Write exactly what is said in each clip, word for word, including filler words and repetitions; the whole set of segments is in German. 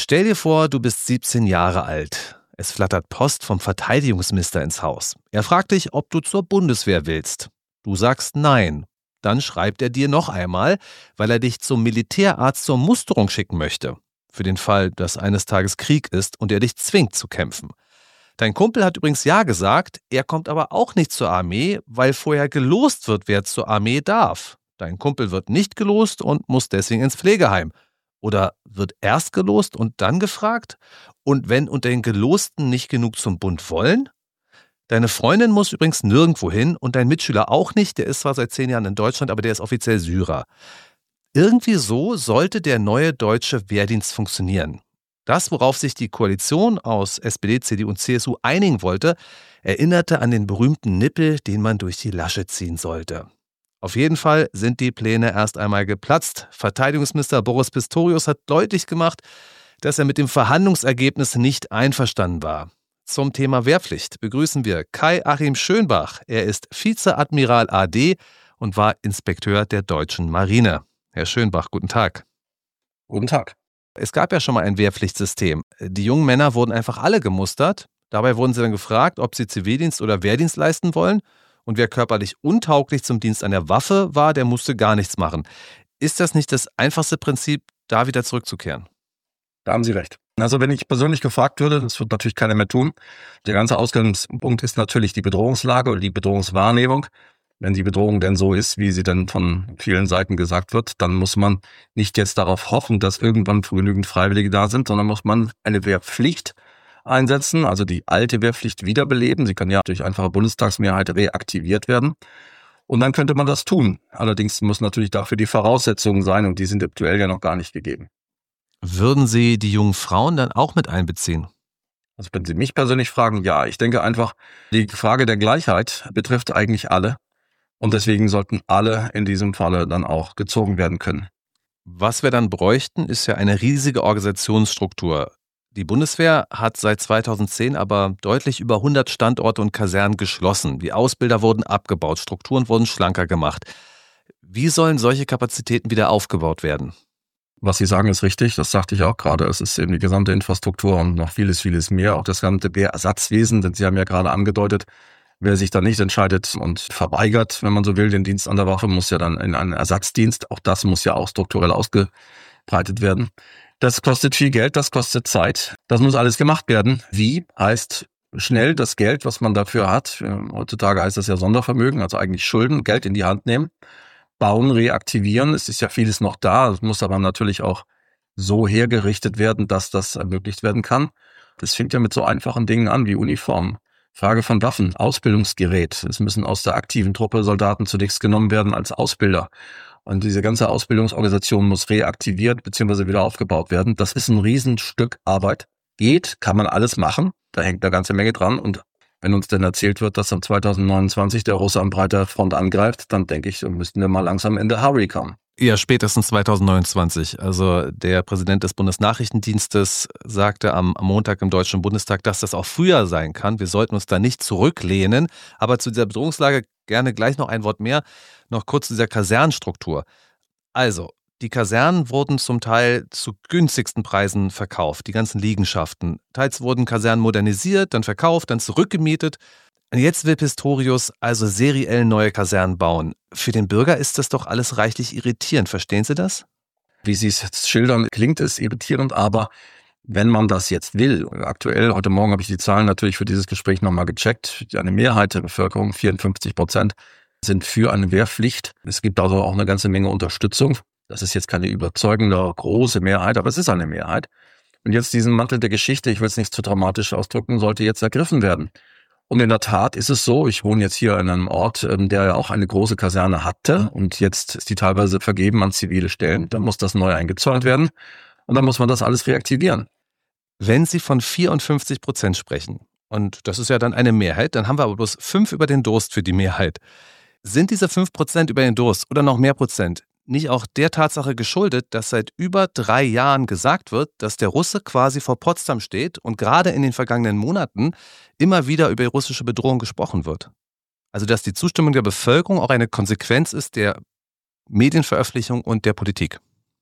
Stell dir vor, du bist siebzehn Jahre alt. Es flattert Post vom Verteidigungsminister ins Haus. Er fragt dich, ob du zur Bundeswehr willst. Du sagst nein. Dann schreibt er dir noch einmal, weil er dich zum Militärarzt zur Musterung schicken möchte. Für den Fall, dass eines Tages Krieg ist und er dich zwingt zu kämpfen. Dein Kumpel hat übrigens ja gesagt, er kommt aber auch nicht zur Armee, weil vorher gelost wird, wer zur Armee darf. Dein Kumpel wird nicht gelost und muss deswegen ins Pflegeheim. Oder wird erst gelost und dann gefragt? Und wenn unter den Gelosten nicht genug zum Bund wollen? Deine Freundin muss übrigens nirgendwo hin und dein Mitschüler auch nicht. Der ist zwar seit zehn Jahren in Deutschland, aber der ist offiziell Syrer. Irgendwie so sollte der neue deutsche Wehrdienst funktionieren. Das, worauf sich die Koalition aus S P D, C D U und C S U einigen wollte, erinnerte an den berühmten Nippel, den man durch die Lasche ziehen sollte. Auf jeden Fall sind die Pläne erst einmal geplatzt. Verteidigungsminister Boris Pistorius hat deutlich gemacht, dass er mit dem Verhandlungsergebnis nicht einverstanden war. Zum Thema Wehrpflicht begrüßen wir Kai-Achim Schönbach. Er ist Vizeadmiral A D und war Inspekteur der deutschen Marine. Herr Schönbach, guten Tag. Guten Tag. Es gab ja schon mal ein Wehrpflichtsystem. Die jungen Männer wurden einfach alle gemustert. Dabei wurden sie dann gefragt, ob sie Zivildienst oder Wehrdienst leisten wollen. Und wer körperlich untauglich zum Dienst an der Waffe war, der musste gar nichts machen. Ist das nicht das einfachste Prinzip, da wieder zurückzukehren? Da haben Sie recht. Also wenn ich persönlich gefragt würde, das wird natürlich keiner mehr tun. Der ganze Ausgangspunkt ist natürlich die Bedrohungslage oder die Bedrohungswahrnehmung. Wenn die Bedrohung denn so ist, wie sie dann von vielen Seiten gesagt wird, dann muss man nicht jetzt darauf hoffen, dass irgendwann genügend Freiwillige da sind, sondern muss man eine Wehrpflicht einsetzen, also die alte Wehrpflicht wiederbeleben. Sie kann ja durch einfache Bundestagsmehrheit reaktiviert werden. Und dann könnte man das tun. Allerdings muss natürlich dafür die Voraussetzungen sein und die sind aktuell ja noch gar nicht gegeben. Würden Sie die jungen Frauen dann auch mit einbeziehen? Also wenn Sie mich persönlich fragen, ja. Ich denke einfach, die Frage der Gleichheit betrifft eigentlich alle. Und deswegen sollten alle in diesem Falle dann auch gezogen werden können. Was wir dann bräuchten, ist ja eine riesige Organisationsstruktur. Die Bundeswehr hat seit zweitausendzehn aber deutlich über hundert Standorte und Kasernen geschlossen. Die Ausbilder wurden abgebaut, Strukturen wurden schlanker gemacht. Wie sollen solche Kapazitäten wieder aufgebaut werden? Was Sie sagen, ist richtig. Das sagte ich auch gerade. Es ist eben die gesamte Infrastruktur und noch vieles, vieles mehr. Auch das gesamte Wehrersatzwesen, denn Sie haben ja gerade angedeutet, wer sich da nicht entscheidet und verweigert, wenn man so will, den Dienst an der Waffe, muss ja dann in einen Ersatzdienst. Auch das muss ja auch strukturell ausgebreitet werden. Das kostet viel Geld, das kostet Zeit. Das muss alles gemacht werden. Wie? Heißt schnell das Geld, was man dafür hat. Heutzutage heißt das ja Sondervermögen, also eigentlich Schulden, Geld in die Hand nehmen, bauen, reaktivieren. Es ist ja vieles noch da. Es muss aber natürlich auch so hergerichtet werden, dass das ermöglicht werden kann. Das fängt ja mit so einfachen Dingen an wie Uniformen. Frage von Waffen, Ausbildungsgerät. Es müssen aus der aktiven Truppe Soldaten zunächst genommen werden als Ausbilder. Und diese ganze Ausbildungsorganisation muss reaktiviert bzw. wieder aufgebaut werden. Das ist ein Riesenstück Arbeit. Geht, kann man alles machen. Da hängt eine ganze Menge dran. Und wenn uns denn erzählt wird, dass am zweitausendneunundzwanzig der Russe an breiter Front angreift, dann denke ich, müssten wir mal langsam in der Hurry kommen. Ja, spätestens zweitausendneunundzwanzig. Also der Präsident des Bundesnachrichtendienstes sagte am Montag im Deutschen Bundestag, dass das auch früher sein kann. Wir sollten uns da nicht zurücklehnen. Aber zu dieser Bedrohungslage gerne gleich noch ein Wort mehr. Noch kurz zu dieser Kasernenstruktur. Also, die Kasernen wurden zum Teil zu günstigsten Preisen verkauft, die ganzen Liegenschaften. Teils wurden Kasernen modernisiert, dann verkauft, dann zurückgemietet. Und jetzt will Pistorius also seriell neue Kasernen bauen. Für den Bürger ist das doch alles reichlich irritierend. Verstehen Sie das? Wie Sie es jetzt schildern, klingt es irritierend, aber wenn man das jetzt will, aktuell, heute Morgen habe ich die Zahlen natürlich für dieses Gespräch nochmal gecheckt, eine Mehrheit der Bevölkerung, vierundfünfzig Prozent, sind für eine Wehrpflicht. Es gibt also auch eine ganze Menge Unterstützung. Das ist jetzt keine überzeugende, große Mehrheit, aber es ist eine Mehrheit. Und jetzt diesen Mantel der Geschichte, ich will es nicht zu dramatisch ausdrücken, sollte jetzt ergriffen werden. Und in der Tat ist es so, ich wohne jetzt hier in einem Ort, der ja auch eine große Kaserne hatte und jetzt ist die teilweise vergeben an zivile Stellen. Dann muss das neu eingezäunt werden und dann muss man das alles reaktivieren. Wenn Sie von vierundfünfzig Prozent sprechen, und das ist ja dann eine Mehrheit, dann haben wir aber bloß fünf über den Durst für die Mehrheit. Sind diese fünf Prozent über den Durst oder noch mehr Prozent nicht auch der Tatsache geschuldet, dass seit über drei Jahren gesagt wird, dass der Russe quasi vor Potsdam steht und gerade in den vergangenen Monaten immer wieder über die russische Bedrohung gesprochen wird? Also dass die Zustimmung der Bevölkerung auch eine Konsequenz ist der Medienveröffentlichung und der Politik.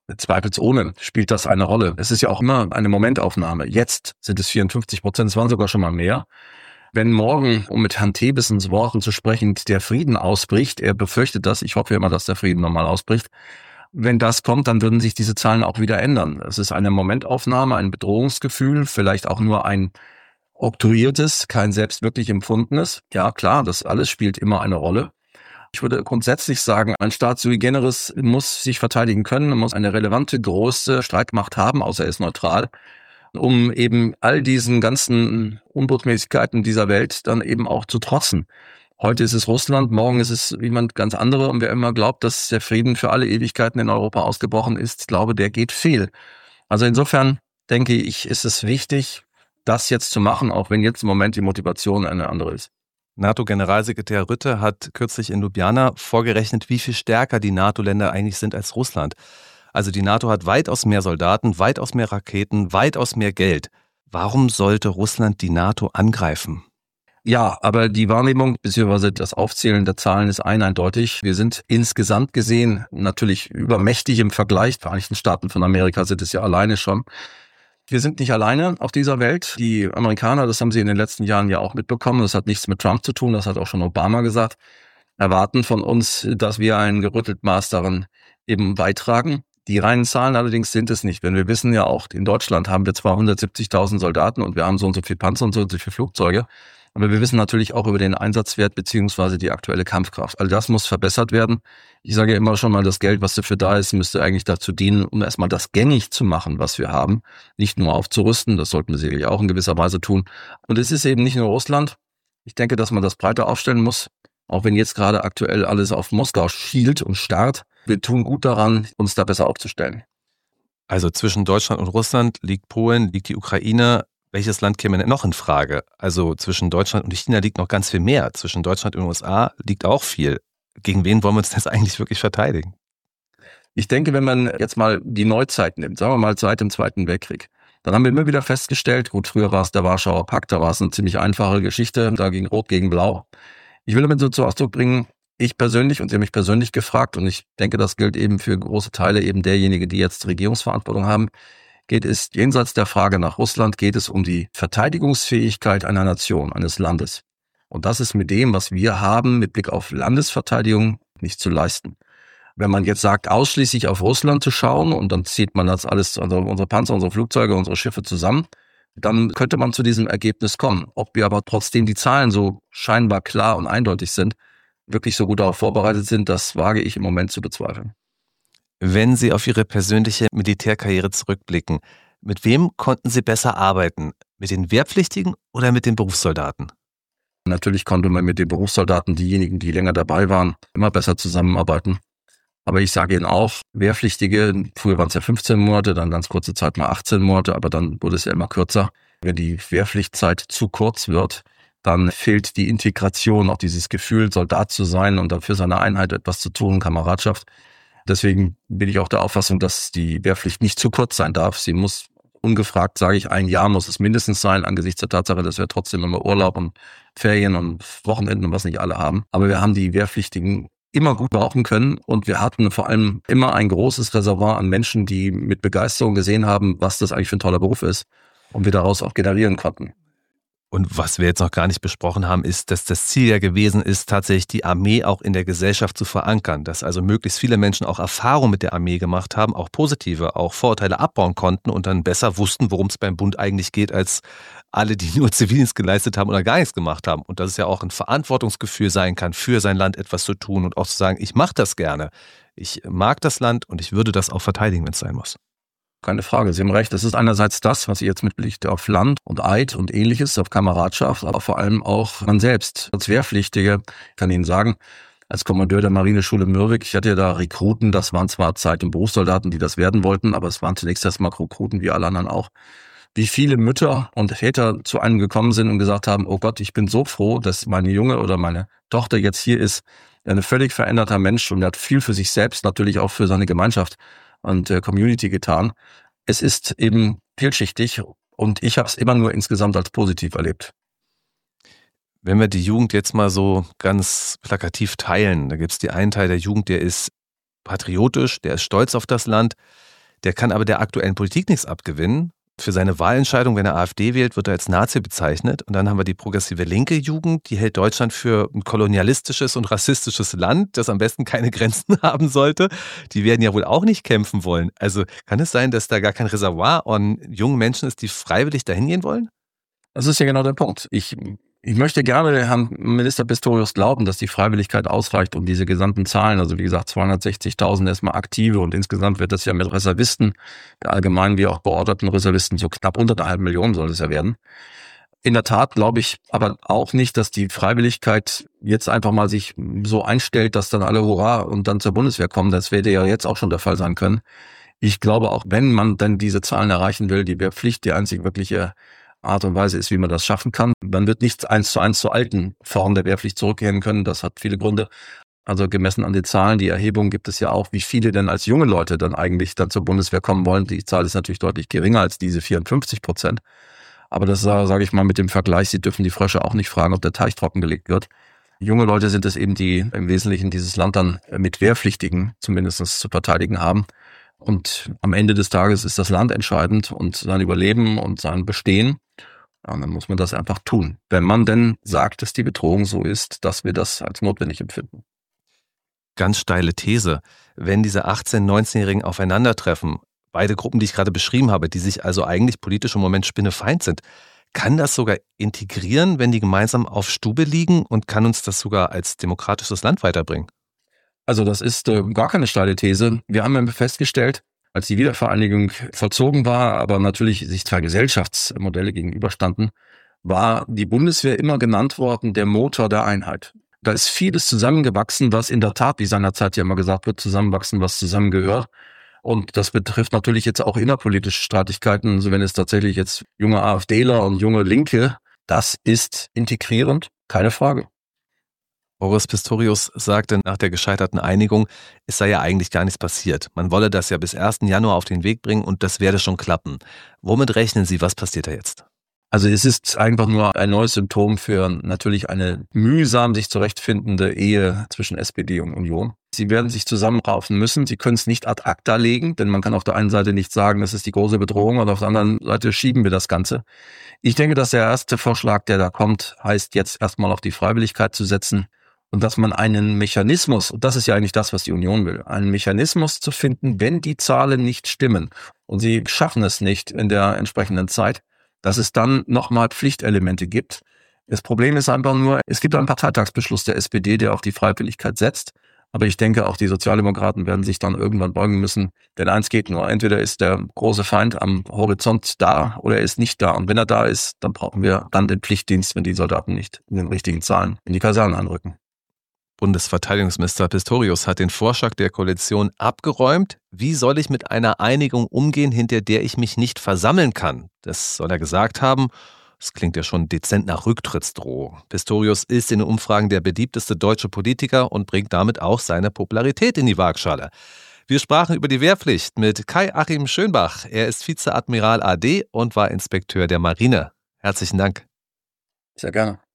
Zweifelsohne spielt das eine Rolle. Es ist ja auch immer eine Momentaufnahme. Jetzt sind es vierundfünfzig Prozent, es waren sogar schon mal mehr. Wenn morgen, um mit Herrn Thebessens Worten zu sprechen, der Frieden ausbricht, er befürchtet das, ich hoffe immer, dass der Frieden nochmal ausbricht, wenn das kommt, dann würden sich diese Zahlen auch wieder ändern. Es ist eine Momentaufnahme, ein Bedrohungsgefühl, vielleicht auch nur ein oktroyiertes, kein selbst wirklich empfundenes. Ja, klar, das alles spielt immer eine Rolle. Ich würde grundsätzlich sagen, ein Staat sui generis muss sich verteidigen können, muss eine relevante, große Streitmacht haben, außer er ist neutral, um eben all diesen ganzen Unbotmäßigkeiten dieser Welt dann eben auch zu trotzen. Heute ist es Russland, morgen ist es jemand ganz anderer. Und wer immer glaubt, dass der Frieden für alle Ewigkeiten in Europa ausgebrochen ist, glaube, der geht fehl. Also insofern denke ich, ist es wichtig, das jetzt zu machen, auch wenn jetzt im Moment die Motivation eine andere ist. NATO-Generalsekretär Rutte hat kürzlich in Ljubljana vorgerechnet, wie viel stärker die NATO-Länder eigentlich sind als Russland. Also die NATO hat weitaus mehr Soldaten, weitaus mehr Raketen, weitaus mehr Geld. Warum sollte Russland die NATO angreifen? Ja, aber die Wahrnehmung bzw. das Aufzählen der Zahlen ist eindeutig. Wir sind insgesamt gesehen natürlich übermächtig im Vergleich. Die Vereinigten Staaten von Amerika sind es ja alleine schon. Wir sind nicht alleine auf dieser Welt. Die Amerikaner, das haben sie in den letzten Jahren ja auch mitbekommen, das hat nichts mit Trump zu tun, das hat auch schon Obama gesagt, erwarten von uns, dass wir ein gerüttelt Maß daran eben beitragen. Die reinen Zahlen allerdings sind es nicht. Wenn wir wissen ja auch, in Deutschland haben wir zwar hundertsiebzigtausend Soldaten und wir haben so und so viel Panzer und so und so viele Flugzeuge, aber wir wissen natürlich auch über den Einsatzwert beziehungsweise die aktuelle Kampfkraft. All das muss verbessert werden. Ich sage ja immer schon mal, das Geld, was dafür da ist, müsste eigentlich dazu dienen, um erstmal das gängig zu machen, was wir haben. Nicht nur aufzurüsten, das sollten wir sicherlich auch in gewisser Weise tun. Und es ist eben nicht nur Russland. Ich denke, dass man das breiter aufstellen muss, auch wenn jetzt gerade aktuell alles auf Moskau schielt und starrt. Wir tun gut daran, uns da besser aufzustellen. Also zwischen Deutschland und Russland liegt Polen, liegt die Ukraine. Welches Land käme denn noch in Frage? Also zwischen Deutschland und China liegt noch ganz viel mehr. Zwischen Deutschland und den U S A liegt auch viel. Gegen wen wollen wir uns das eigentlich wirklich verteidigen? Ich denke, wenn man jetzt mal die Neuzeit nimmt, sagen wir mal seit dem Zweiten Weltkrieg, dann haben wir immer wieder festgestellt, gut, früher war es der Warschauer Pakt, da war es eine ziemlich einfache Geschichte, da ging Rot gegen Blau. Ich will damit so zu Ausdruck bringen, ich persönlich, und Sie haben mich persönlich gefragt, und ich denke, das gilt eben für große Teile eben derjenigen, die jetzt Regierungsverantwortung haben, geht es jenseits der Frage nach Russland, geht es um die Verteidigungsfähigkeit einer Nation, eines Landes. Und das ist mit dem, was wir haben, mit Blick auf Landesverteidigung nicht zu leisten. Wenn man jetzt sagt, ausschließlich auf Russland zu schauen und dann zieht man das alles, also unsere Panzer, unsere Flugzeuge, unsere Schiffe zusammen, dann könnte man zu diesem Ergebnis kommen. Ob wir aber trotzdem die Zahlen so scheinbar klar und eindeutig sind, wirklich so gut darauf vorbereitet sind, das wage ich im Moment zu bezweifeln. Wenn Sie auf Ihre persönliche Militärkarriere zurückblicken, mit wem konnten Sie besser arbeiten? Mit den Wehrpflichtigen oder mit den Berufssoldaten? Natürlich konnte man mit den Berufssoldaten, diejenigen, die länger dabei waren, immer besser zusammenarbeiten. Aber ich sage Ihnen auch, Wehrpflichtige, früher waren es ja fünfzehn Monate, dann ganz kurze Zeit mal achtzehn Monate, aber dann wurde es ja immer kürzer. Wenn die Wehrpflichtzeit zu kurz wird, dann fehlt die Integration, auch dieses Gefühl, Soldat zu sein und dafür seine Einheit etwas zu tun, Kameradschaft. Deswegen bin ich auch der Auffassung, dass die Wehrpflicht nicht zu kurz sein darf. Sie muss ungefragt, sage ich, ein Jahr muss es mindestens sein, angesichts der Tatsache, dass wir trotzdem immer Urlaub und Ferien und Wochenenden und was nicht alle haben. Aber wir haben die Wehrpflichtigen immer gut brauchen können und wir hatten vor allem immer ein großes Reservoir an Menschen, die mit Begeisterung gesehen haben, was das eigentlich für ein toller Beruf ist und wir daraus auch generieren konnten. Und was wir jetzt noch gar nicht besprochen haben, ist, dass das Ziel ja gewesen ist, tatsächlich die Armee auch in der Gesellschaft zu verankern. Dass also möglichst viele Menschen auch Erfahrung mit der Armee gemacht haben, auch positive, auch Vorurteile abbauen konnten und dann besser wussten, worum es beim Bund eigentlich geht, als alle, die nur Zivildienst geleistet haben oder gar nichts gemacht haben. Und dass es ja auch ein Verantwortungsgefühl sein kann, für sein Land etwas zu tun und auch zu sagen, ich mache das gerne. Ich mag das Land und ich würde das auch verteidigen, wenn es sein muss. Keine Frage, Sie haben recht. Das ist einerseits das, was ich jetzt mit Blick auf Land und Eid und Ähnliches, auf Kameradschaft, aber vor allem auch man selbst. Als Wehrpflichtige kann ich Ihnen sagen, als Kommandeur der Marineschule Mürwik, ich hatte ja da Rekruten, das waren zwar Zeit- und Berufssoldaten, die das werden wollten, aber es waren zunächst erstmal Rekruten wie alle anderen auch. Wie viele Mütter und Väter zu einem gekommen sind und gesagt haben, oh Gott, ich bin so froh, dass meine Junge oder meine Tochter jetzt hier ist, ein völlig veränderter Mensch und er hat viel für sich selbst, natürlich auch für seine Gemeinschaft und äh, Community getan. Es ist eben vielschichtig und ich habe es immer nur insgesamt als positiv erlebt. Wenn wir die Jugend jetzt mal so ganz plakativ teilen, da gibt es die einen Teil der Jugend, der ist patriotisch, der ist stolz auf das Land. Der kann aber der aktuellen Politik nichts abgewinnen. Für seine Wahlentscheidung, wenn er AfD wählt, wird er als Nazi bezeichnet. Und dann haben wir die progressive linke Jugend, die hält Deutschland für ein kolonialistisches und rassistisches Land, das am besten keine Grenzen haben sollte. Die werden ja wohl auch nicht kämpfen wollen. Also kann es sein, dass da gar kein Reservoir an jungen Menschen ist, die freiwillig dahin gehen wollen? Das ist ja genau der Punkt. Ich, ich möchte gerne Herrn Minister Pistorius glauben, dass die Freiwilligkeit ausreicht, um diese gesamten Zahlen, also wie gesagt zweihundertsechzigtausend erstmal aktive und insgesamt wird das ja mit Reservisten, allgemein wie auch beorderten Reservisten, so knapp unter einer halben Million soll es ja werden. In der Tat glaube ich aber auch nicht, dass die Freiwilligkeit jetzt einfach mal sich so einstellt, dass dann alle hurra und dann zur Bundeswehr kommen. Das hätte ja jetzt auch schon der Fall sein können. Ich glaube, auch wenn man dann diese Zahlen erreichen will, die Wehrpflicht die einzig wirkliche Art und Weise ist, wie man das schaffen kann. Man wird nicht eins zu eins zur alten Form der Wehrpflicht zurückkehren können. Das hat viele Gründe. Also gemessen an den Zahlen, die Erhebung gibt es ja auch, wie viele denn als junge Leute dann eigentlich dann zur Bundeswehr kommen wollen. Die Zahl ist natürlich deutlich geringer als diese vierundfünfzig Prozent. Aber das sage ich mal mit dem Vergleich, Sie dürfen die Frösche auch nicht fragen, ob der Teich trockengelegt wird. Junge Leute sind es eben, die im Wesentlichen dieses Land dann mit Wehrpflichtigen zumindest zu verteidigen haben. Und am Ende des Tages ist das Land entscheidend und sein Überleben und sein Bestehen. Ja, und dann muss man das einfach tun, wenn man denn sagt, dass die Bedrohung so ist, dass wir das als notwendig empfinden. Ganz steile These. Wenn diese achtzehn-, neunzehnjährigen aufeinandertreffen, beide Gruppen, die ich gerade beschrieben habe, die sich also eigentlich politisch im Moment spinnefeind sind, kann das sogar integrieren, wenn die gemeinsam auf Stube liegen und kann uns das sogar als demokratisches Land weiterbringen? Also das ist äh, gar keine steile These. Wir haben ja festgestellt, als die Wiedervereinigung vollzogen war, aber natürlich sich zwei Gesellschaftsmodelle gegenüberstanden, war die Bundeswehr immer genannt worden, der Motor der Einheit. Da ist vieles zusammengewachsen, was in der Tat, wie seinerzeit ja immer gesagt wird, zusammenwachsen, was zusammengehört. Und das betrifft natürlich jetzt auch innerpolitische Streitigkeiten. Also wenn es tatsächlich jetzt junge AfDler und junge Linke, das ist integrierend, keine Frage. Boris Pistorius sagte nach der gescheiterten Einigung, es sei ja eigentlich gar nichts passiert. Man wolle das ja bis ersten Januar auf den Weg bringen und das werde schon klappen. Womit rechnen Sie? Was passiert da jetzt? Also es ist einfach nur ein neues Symptom für natürlich eine mühsam sich zurechtfindende Ehe zwischen S P D und Union. Sie werden sich zusammenraufen müssen. Sie können es nicht ad acta legen, denn man kann auf der einen Seite nicht sagen, das ist die große Bedrohung und auf der anderen Seite schieben wir das Ganze. Ich denke, dass der erste Vorschlag, der da kommt, heißt jetzt erstmal auf die Freiwilligkeit zu setzen. Und dass man einen Mechanismus, und das ist ja eigentlich das, was die Union will, einen Mechanismus zu finden, wenn die Zahlen nicht stimmen und sie schaffen es nicht in der entsprechenden Zeit, dass es dann nochmal Pflichtelemente gibt. Das Problem ist einfach nur, es gibt einen Parteitagsbeschluss der S P D, der auf die Freiwilligkeit setzt. Aber ich denke, auch die Sozialdemokraten werden sich dann irgendwann beugen müssen. Denn eins geht nur, entweder ist der große Feind am Horizont da oder er ist nicht da. Und wenn er da ist, dann brauchen wir dann den Pflichtdienst, wenn die Soldaten nicht in den richtigen Zahlen in die Kasernen anrücken. Bundesverteidigungsminister Pistorius hat den Vorschlag der Koalition abgeräumt. Wie soll ich mit einer Einigung umgehen, hinter der ich mich nicht versammeln kann? Das soll er gesagt haben. Das klingt ja schon dezent nach Rücktrittsdrohung. Pistorius ist in den Umfragen der beliebteste deutsche Politiker und bringt damit auch seine Popularität in die Waagschale. Wir sprachen über die Wehrpflicht mit Kai-Achim Schönbach. Er ist Vizeadmiral A D und war Inspekteur der Marine. Herzlichen Dank. Sehr gerne.